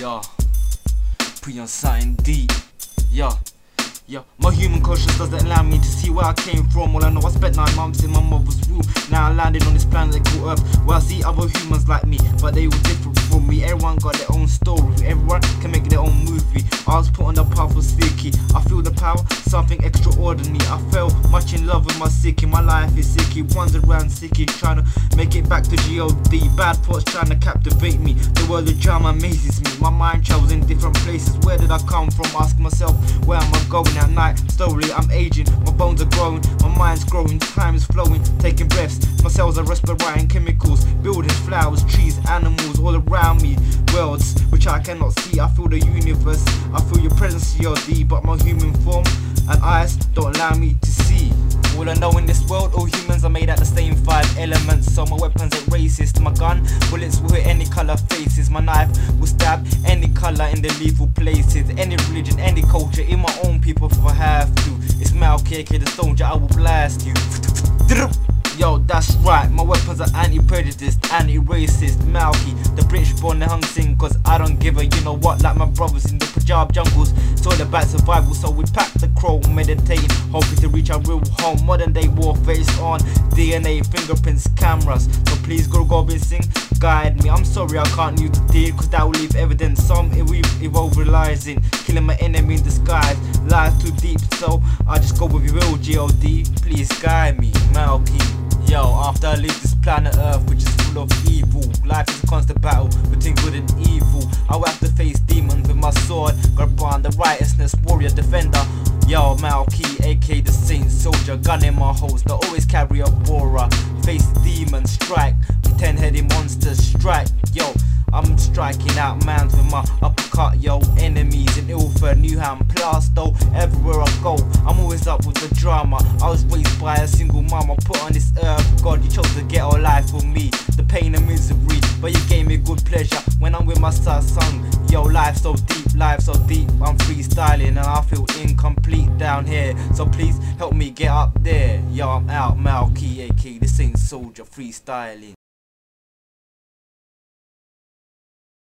Yo, put on something deep. Yo, my human conscience doesn't allow me to see where I came from. All I know, I spent 9 months in my mother's womb. Now I landed on this planet called Earth, where I see other humans like me, but they were different from me. Everyone got their own story, everyone can make their own movie. I was put on the path of seeking. I feel the power, something extraordinary. I fell much in love with my sicky. My life is sicky, runs around sicky, trying to make it back to G.O.D. Bad thoughts trying to captivate me. The world of drama amazes me. My mind travels in different places. Where did I come from? Asking myself, where am I going at night? Slowly I'm aging, my bones are growing, my mind's growing, time is flowing, taking breaths. My cells are respiring chemicals, buildings, flowers, trees, animals all around me. Worlds which I cannot see. I feel the universe, I feel your presence, G.O.D. But my human form and eyes don't allow me to see. All I know in this world, all humans are made out the same 5 elements. So my weapons ain't racist. My gun, bullets will hit any colour faces. My knife will stab any colour in the lethal places. Any religion, any culture, in my own people if I have to. It's Malky, aka the soldier, I will blast you. Yo, that's right, my weapons are anti-prejudiced, anti-racist. Malky, the British born the hung sing, cause I don't give a you know what. Like my brothers in the Punjab jungles, it's all about survival. So we pack the crow, meditating, hoping to reach our real home. Modern day warfare is on, DNA, fingerprints, cameras. So please go Singh, guide me. I'm sorry I can't use the deed, cause that will leave evidence. Some evolve realizing, killing my enemy in disguise. Lies too deep, so I just go with your real G.O.D. Please guide me, Malky. Yo, after I leave this planet Earth, which is full of evil, life is a constant battle between good and evil. I will have to face demons with my sword, gotta brand the righteousness, warrior, defender. Yo, Malky, aka the saint soldier, gun in my holster, always carry a aura. Face demons, strike, 10-headed monsters, strike. Yo, I'm striking out mans with my uppercut, yo. Enemies in Ilford, Newham, Plaistow, everywhere I go, I'm always up with the drama. I was raised by a single mama, put on this earth. God, you chose to get a life for me, the pain and misery, but you gave me good pleasure when I'm with my son. Yo, life's so deep, I'm freestyling and I feel incomplete down here. So please help me get up there. Yo, I'm out, Malky, aka the saint soldier, freestyling.